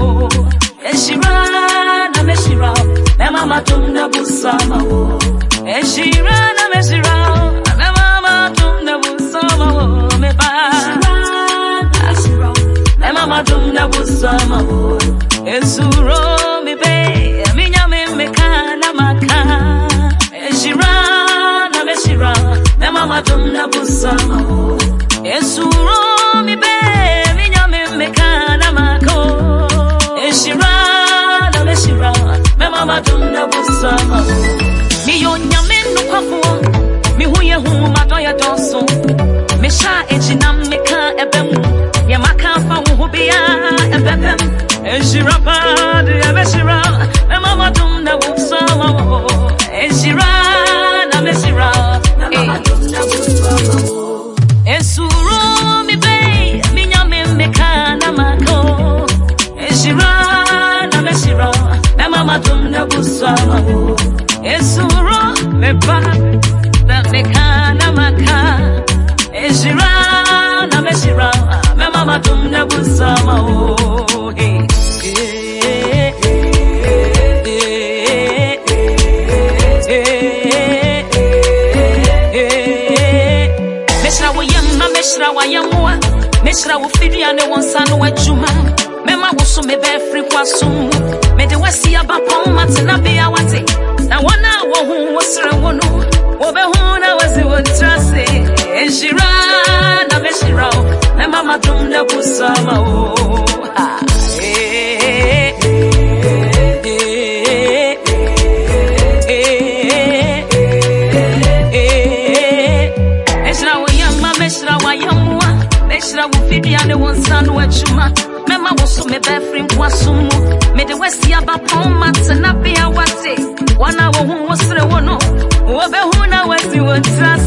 Eshirana meshira, me mama tumna busama wo. Eshirana meshira, me mama tumna busama wo. Me ba. Me mama tumna busama wo. Esuro mi be, mi nyame me kana maka. Eshirana meshira, me mama tumna busama wo. Esuro mi be, mi nyame me kana maka. Eshirana meshira, me mama tumna busama wo. Mi yo nyame no kwafo, mi huye hu madoya doso. Me sha ejina me ka ebem, ye maka fa wo bia ebem. Eshirapa de meshira, me mama tumna busama wo. Eshirana meshira, me mama tumna busama wo. Esuro mi be, mi nyame me kana mako. Eshirana meshira, me mama tumna busama wo. Esuro me ba, that me kana maka. Eshirana meshira, me mama tumna busama wo. Meshra wa yamwa, meshra wo fidi ane wonsano wajuma. Mema woso me be free kwasumu. Me de wasi abapon matena be awate. Na wana wo hu wosre wono. Wo be hu na wasi wontrase. Eshira na meshira, me mama tumna busama o. Meshra wo fidi ane wonsano wajuma. Mema woso me be free kwasumu. Me de wasi abapon matena be awate. Wana wo hu wosre wono. Wo be hu na wasi wontrase.